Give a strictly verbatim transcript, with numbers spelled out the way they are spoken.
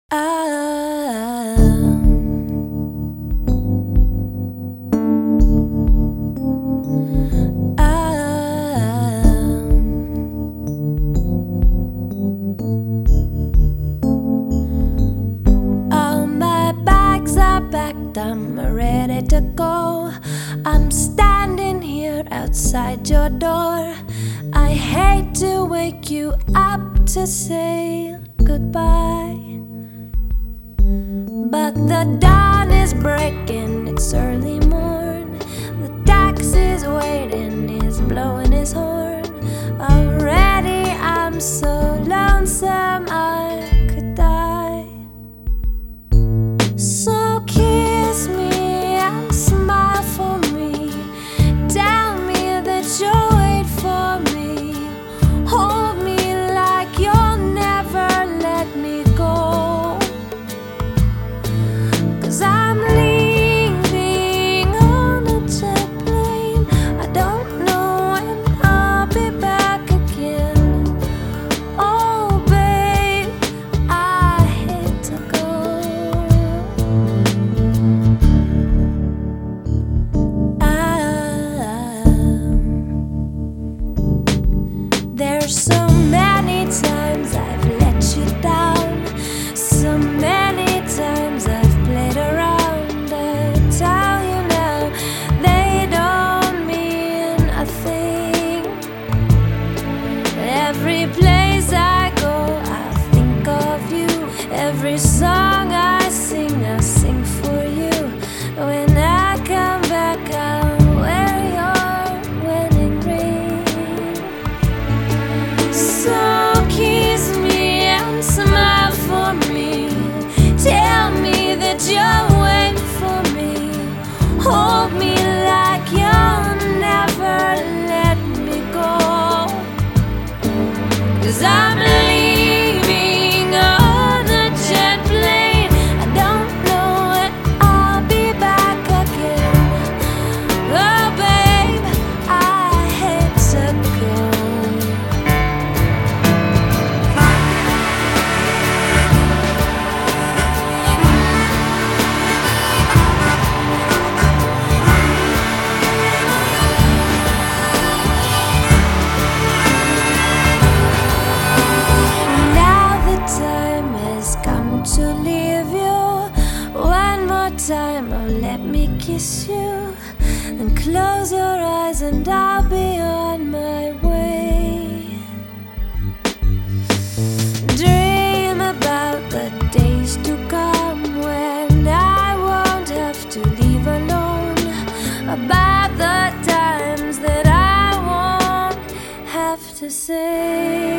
Ah, ah, all my bags are packed, I'm ready to go. I'm standing here outside your door. I hate to wake you up to say goodbye, but the dawn is breaking, it's early morn. The taxi's waiting, he's blowing his horn. Already I'm so lonesome I could die. So kiss me and smile for me. Tell me that you'll wait for me. Hold me like you'll never let me go. I'm leaving on a jet plane. I don't know when I'll be back again. Oh babe, I hate to go. Ah, there's so many times I've let you down. So many times I've played around. I tell you now, they don't mean a thing. Every place I go, I think of you. Every song I sing, I sing for you. When I come back, I'll wear your wedding ring. So kiss me and smile for me. Tell me that you'll wait for me. Hold me like you'll never let me go. 'Cause I'm leaving on a jet plane. I don't know when I'll be back again. Oh babe, I hate to go. To leave you one more time, oh let me kiss you. Then close your eyes and I'll be on my way. Dream about the days to come when I won't have to leave alone. About the times that I won't have to say